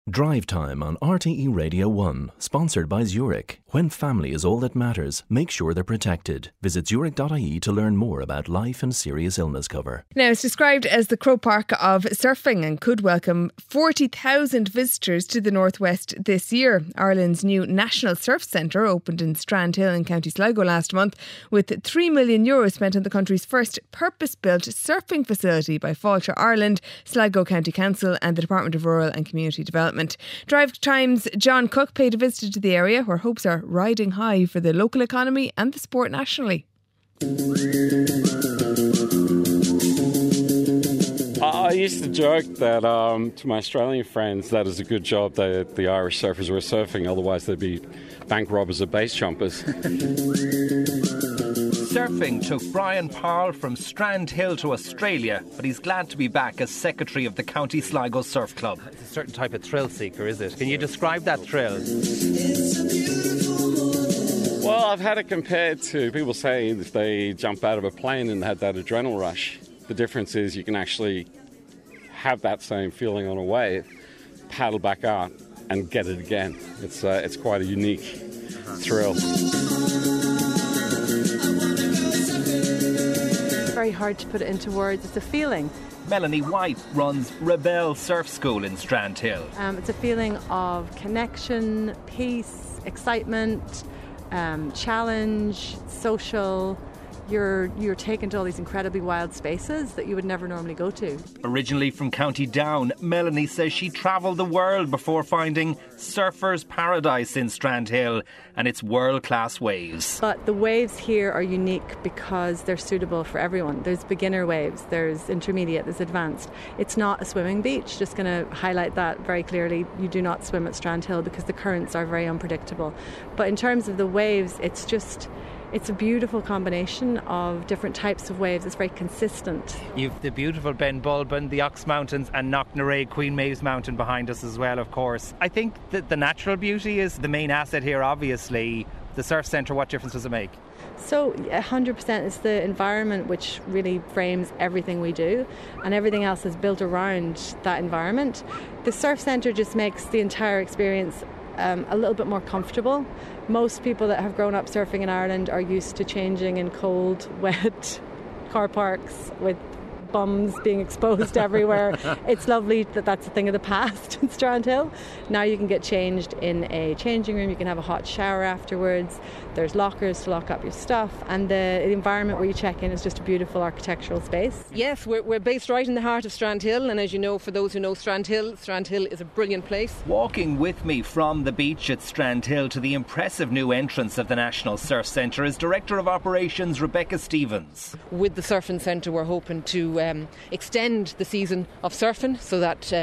Drive Time on RTE Radio 1, sponsored by Zurich. When family is all that matters, make sure they're protected. Visit zurich.ie to learn more about life and serious illness cover. Now, it's described as the Croke Park of surfing and could welcome 40,000 visitors to the northwest this year. Ireland's new National Surf Centre opened in Strandhill in County Sligo last month, with €3 million spent on the country's first purpose-built surfing facility by Fáilte Ireland, Sligo County Council and the Department of Rural and Community Development. Drive Time's John Cook paid a visit to the area, where hopes are riding high for the local economy and the sport nationally. I used to joke that to my Australian friends that it's a good job that the Irish surfers were surfing, otherwise they'd be bank robbers or base jumpers. Surfing took Brian Powell from Strandhill to Australia, but he's glad to be back as secretary of the County Sligo Surf Club. It's a certain type of thrill seeker, is it? Can you describe that thrill? Well, I've had it compared to people saying if they jump out of a plane and had that adrenaline rush. The difference is you can actually have that same feeling on a wave, paddle back out and get it again. It's quite a unique thrill. Very hard to put it into words. It's a feeling. Melanie White runs Rebel Surf School in Strandhill. It's a feeling of connection, peace, excitement, challenge, social. You're taken to all these incredibly wild spaces that you would never normally go to. Originally from County Down, Melanie says she travelled the world before finding surfers' paradise in Strandhill and its world-class waves. But the waves here are unique because they're suitable for everyone. There's beginner waves, there's intermediate, there's advanced. It's not a swimming beach, just going to highlight that very clearly. You do not swim at Strandhill because the currents are very unpredictable. But in terms of the waves, it's a beautiful combination of different types of waves. It's very consistent. You've the beautiful Ben Bulben, the Ox Mountains and Knocknarea, Queen Maeve's Mountain behind us as well, of course. I think that the natural beauty is the main asset here, obviously. The surf centre, what difference does it make? So 100% it's the environment which really frames everything we do, and everything else is built around that environment. The surf centre just makes the entire experience a little bit more comfortable. Most people that have grown up surfing in Ireland are used to changing in cold, wet car parks with bums being exposed everywhere. It's lovely that that's a thing of the past in Strandhill. Now you can get changed in a changing room, you can have a hot shower afterwards, there's lockers to lock up your stuff, and the environment where you check in is just a beautiful architectural space. Yes, we're based right in the heart of Strandhill, and as you know, for those who know Strandhill is a brilliant place. Walking with me from the beach at Strandhill to the impressive new entrance of the National Surf Centre is Director of Operations Rebecca Stevens. With the Surfing Centre we're hoping to extend the season of surfing so that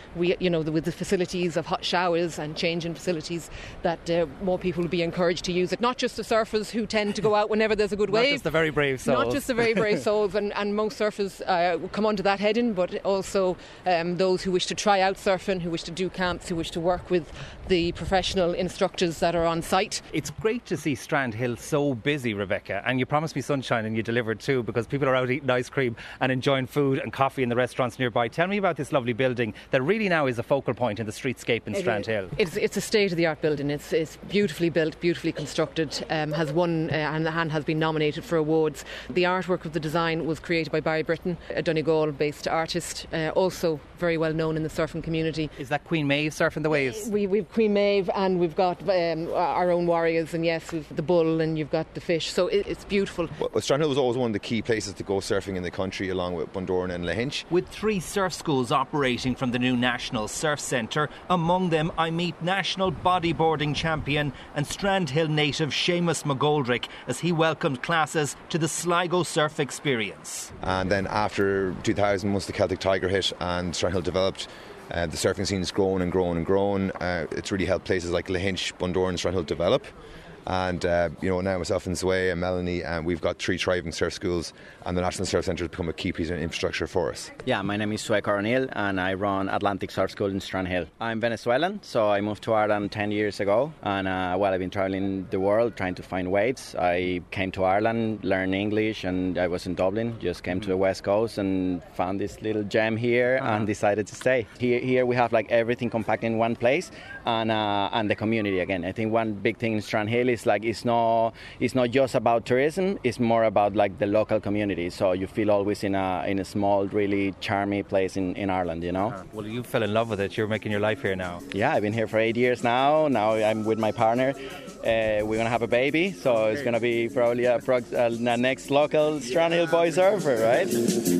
with the facilities of hot showers and changing facilities, that more people will be encouraged to use it. Not just the surfers who tend to go out whenever there's a good wave. Not just the very brave souls. Not just the very brave souls, and most surfers come onto that heading, but also those who wish to try out surfing, who wish to do camps, who wish to work with the professional instructors that are on site. It's great to see Strandhill so busy, Rebecca, and you promised me sunshine and you delivered too, because people are out eating ice cream and enjoying food and coffee in the restaurants nearby. Tell me about this lovely building that really now is a focal point in the streetscape in Strandhill. It's a state-of-the-art building. It's beautifully built, beautifully constructed, has won and has been nominated for awards. The artwork of the design was created by Barry Britton, a Donegal-based artist, also very well known in the surfing community. Is that Queen Maeve surfing the waves? We've Queen Maeve, and we've got our own warriors, and yes, we've the bull and you've got the fish, so it's beautiful. Well, Strandhill was always one of the key places to go surfing in the country, along with Bundoran and Lahinch. With 3 surf schools operating from the new National Surf Centre, among them I meet national bodyboarding champion and Strandhill native Seamus McGoldrick as he welcomed classes to the Sligo surf experience. And then after 2000, once the Celtic Tiger hit and Strandhill developed, the surfing scene has grown and grown and grown. It's really helped places like Lahinch, Bundoran and Strandhill develop. And now myself and Zoe and Melanie, and we've got 3 thriving surf schools, and the National Surf Centre has become a key piece of infrastructure for us. Yeah, my name is Zoe Coronel and I run Atlantic Surf School in Strandhill. I'm Venezuelan, so I moved to Ireland 10 years ago, and I've been traveling the world trying to find waves. I came to Ireland, learned English, and I was in Dublin, just came to the West Coast and found this little gem here and decided to stay. Here we have like everything compact in one place, and the community again. I think one big thing in Strandhill is like it's not just about tourism, it's more about like the local community. So you feel always in a small, really charming place in Ireland, you know. Well, you fell in love with it. You're making your life here now. Yeah, I've been here for 8 years now. Now I'm with my partner. We're going to have a baby, so it's going to be probably the next local Strandhill boy surfer, right?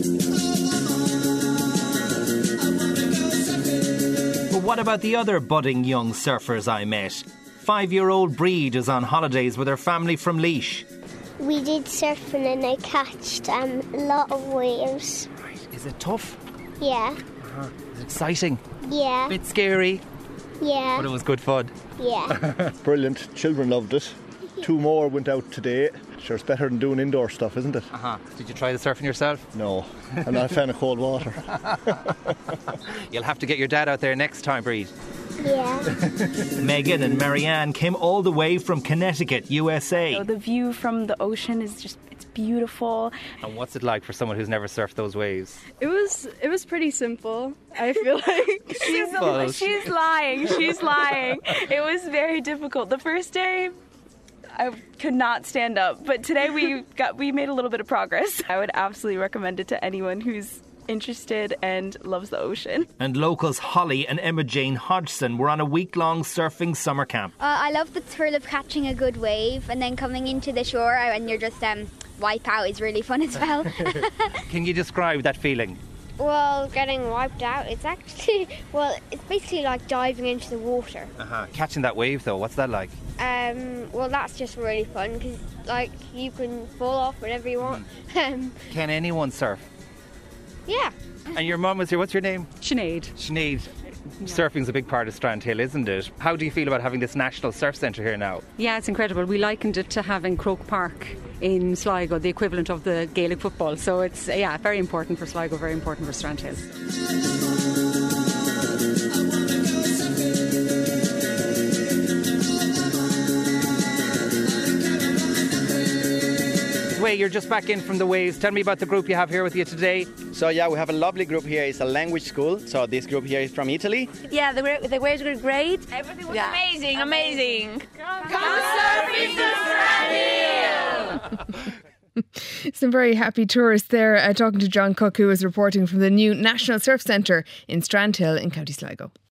But what about the other budding young surfers I met? 5-year-old Breed is on holidays with her family from Laois. We did surfing and I catched a lot of waves. Right. Is it tough? Yeah. Is it exciting? Yeah. A bit scary? Yeah. But it was good fun? Yeah. Brilliant. Children loved it. 2 more went out today. Sure, it's better than doing indoor stuff, isn't it? Did you try the surfing yourself? No. I'm not a fan of cold water. You'll have to get your dad out there next time, Breed. Yeah. Megan and Marianne came all the way from Connecticut, USA. So the view from the ocean is it's beautiful. And what's it like for someone who's never surfed those waves? It was pretty simple. I feel like she's lying. She's lying. It was very difficult. The first day I could not stand up, but today we made a little bit of progress. I would absolutely recommend it to anyone who's interested and loves the ocean. And locals Holly and Emma Jane Hodgson were on a week-long surfing summer camp. I love the thrill of catching a good wave and then coming into the shore and you're just wipe out is really fun as well. Can you describe that feeling? Well, getting wiped out, it's basically like diving into the water. Catching that wave though, what's that like? Well, that's just really fun because like you can fall off whenever you want. Can anyone surf? Yeah. And your mum was here. What's your name? Sinead. Sinead. Surfing's a big part of Strandhill, isn't it? How do you feel about having this National Surf Centre here now? Yeah, it's incredible. We likened it to having Croke Park in Sligo, the equivalent of the Gaelic football. So it's, very important for Sligo, very important for Strandhill. You're just back in from the waves. Tell me about the group you have here with you today. So yeah, we have a lovely group here. It's a language school. So this group here is from Italy. Yeah, the waves were great. Everything was amazing. Come surfing to Strandhill! Some very happy tourists there talking to John Cook, who was reporting from the new National Surf Centre in Strandhill in County Sligo.